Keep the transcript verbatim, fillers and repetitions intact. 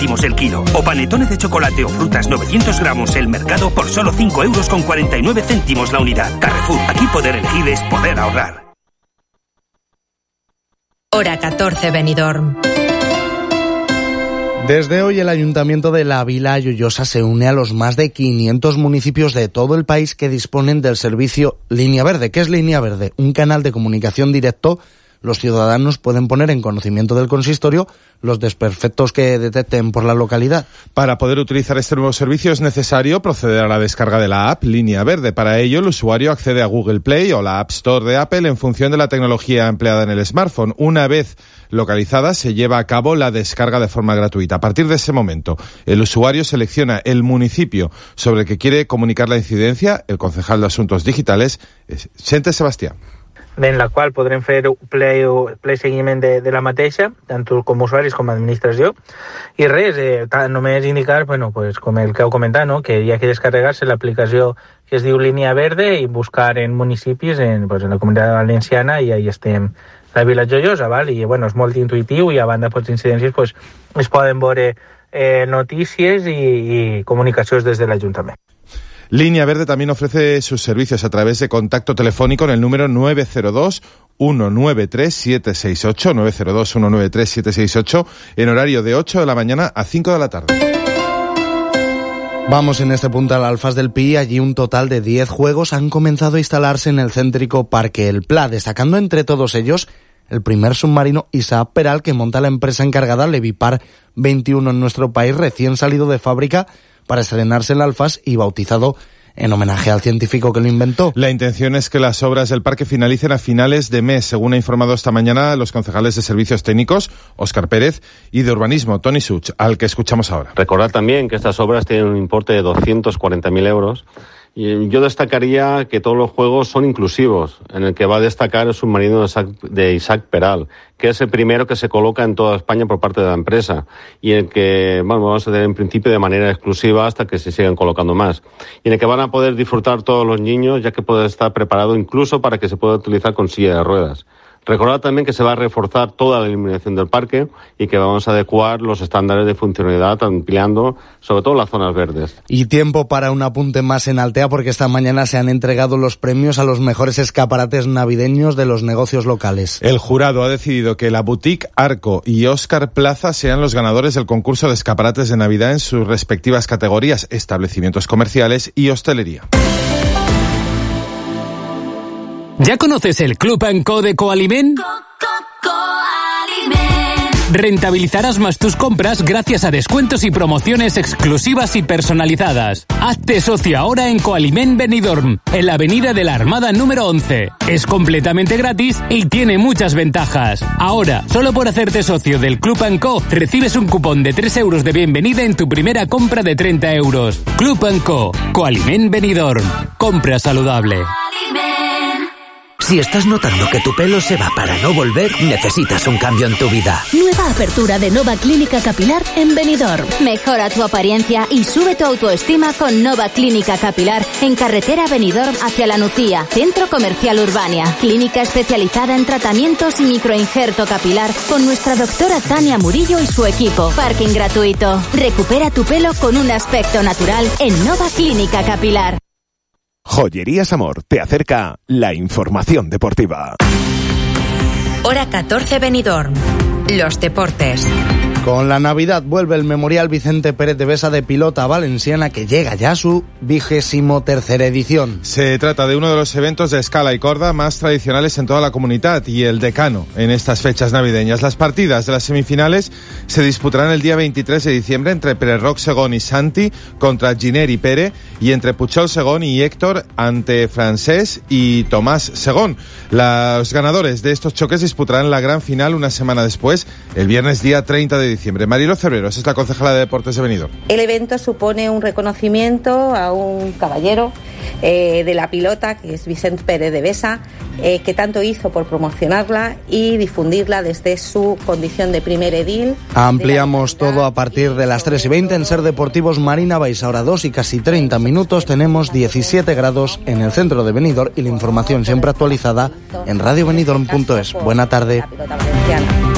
céntimos el kilo. O panetone de chocolate o frutas novecientos gramos el mercado por solo cinco euros con cuarenta y nueve céntimos la unidad. Carrefour, aquí poder elegir es poder ahorrar. Hora catorce, Benidorm. Desde hoy el Ayuntamiento de La Vila Lloyosa se une a los más de quinientos municipios de todo el país que disponen del servicio Línea Verde. ¿Qué es Línea Verde? Un canal de comunicación directo. Los ciudadanos pueden poner en conocimiento del consistorio los desperfectos que detecten por la localidad. Para poder utilizar este nuevo servicio es necesario proceder a la descarga de la app Línea Verde. Para ello, el usuario accede a Google Play o la App Store de Apple en función de la tecnología empleada en el smartphone. Una vez localizada, se lleva a cabo la descarga de forma gratuita. A partir de ese momento, el usuario selecciona el municipio sobre el que quiere comunicar la incidencia. El concejal de Asuntos Digitales es Xente Sebastián. En la qual podrem fer ple, ple seguiment de, de la mateixa, tant com usuaris com a administració. I res, eh, només indicar, bueno, pues, com el que heu comentat, no? Que hi ha que descarregar-se l'aplicació que es diu Línia Verde i buscar en municipis, en, pues, en la Comunitat Valenciana, i ahí estem, la Vila Joiosa, val? I bueno, és molt intuïtiu i a banda pues, d'incidències pues, es poden veure eh, notícies i, i comunicacions des de l'Ajuntament. Línea Verde también ofrece sus servicios a través de contacto telefónico en el número nueve cero dos, uno nueve tres, siete seis ocho, nueve cero dos, uno nueve tres, siete seis ocho, en horario de ocho de la mañana a cinco de la tarde. Vamos en este punto al Alfas del Pi. Allí un total de diez juegos han comenzado a instalarse en el céntrico Parque El Pla, destacando entre todos ellos el primer submarino Isaac Peral que monta la empresa encargada Levipar veintiuno en nuestro país, recién salido de fábrica para estrenarse en Alfas y bautizado en homenaje al científico que lo inventó. La intención es que las obras del parque finalicen a finales de mes, según ha informado esta mañana los concejales de Servicios Técnicos, Óscar Pérez, y de Urbanismo, Toni Such, al que escuchamos ahora. Recordad también que estas obras tienen un importe de doscientos cuarenta mil euros. Y yo destacaría que todos los juegos son inclusivos, en el que va a destacar el submarino de Isaac, de Isaac Peral, que es el primero que se coloca en toda España por parte de la empresa, y en el que bueno, vamos a tener en principio de manera exclusiva hasta que se sigan colocando más, y en el que van a poder disfrutar todos los niños, ya que puede estar preparado incluso para que se pueda utilizar con silla de ruedas. Recordad también que se va a reforzar toda la iluminación del parque y que vamos a adecuar los estándares de funcionalidad ampliando sobre todo las zonas verdes. Y tiempo para un apunte más en Altea, porque esta mañana se han entregado los premios a los mejores escaparates navideños de los negocios locales. El jurado ha decidido que la Boutique Arco y Óscar Plaza sean los ganadores del concurso de escaparates de Navidad en sus respectivas categorías, establecimientos comerciales y hostelería. ¿Ya conoces el Club and Co de Coalimen? Co, co, Coalimen. Rentabilizarás más tus compras gracias a descuentos y promociones exclusivas y personalizadas. Hazte socio ahora en Coalimen Benidorm, en la avenida de la Armada número once. Es completamente gratis y tiene muchas ventajas. Ahora, solo por hacerte socio del Club and Co, recibes un cupón de tres euros de bienvenida en tu primera compra de treinta euros. Club and Co, Coalimen Benidorm. Compra saludable. Si estás notando que tu pelo se va para no volver, necesitas un cambio en tu vida. Nueva apertura de Nova Clínica Capilar en Benidorm. Mejora tu apariencia y sube tu autoestima con Nova Clínica Capilar en carretera Benidorm hacia La Nucía, Centro Comercial Urbania. Clínica especializada en tratamientos y microinjerto capilar con nuestra doctora Tania Murillo y su equipo. Parking gratuito. Recupera tu pelo con un aspecto natural en Nova Clínica Capilar. Joyerías Amor te acerca la información deportiva. Hora catorce, Benidorm. Los deportes. Con la Navidad vuelve el Memorial Vicente Pérez de Besa de Pilota Valenciana, que llega ya a su vigésimo tercera edición. Se trata de uno de los eventos de escala y corda más tradicionales en toda la comunidad y el decano en estas fechas navideñas. Las partidas de las semifinales se disputarán el día veintitrés de diciembre entre Pere Roc Segón y Santi contra Giner y Pere, y entre Puchol Segón y Héctor ante Francés y Tomás Segón. Los ganadores de estos choques disputarán la gran final una semana después, el viernes día treinta de diciembre. Marilo Cebreros es la concejala de Deportes de Benidorm. El evento supone un reconocimiento a un caballero eh, de la pilota, que es Vicente Pérez de Besa, eh, que tanto hizo por promocionarla y difundirla desde su condición de primer edil. Ampliamos todo a partir de las tres y veinte en Ser Deportivos Marina Vais. Ahora dos y casi treinta minutos, tenemos diecisiete grados en el centro de Benidorm y la información siempre actualizada en radio benidorm punto es. Buena tarde.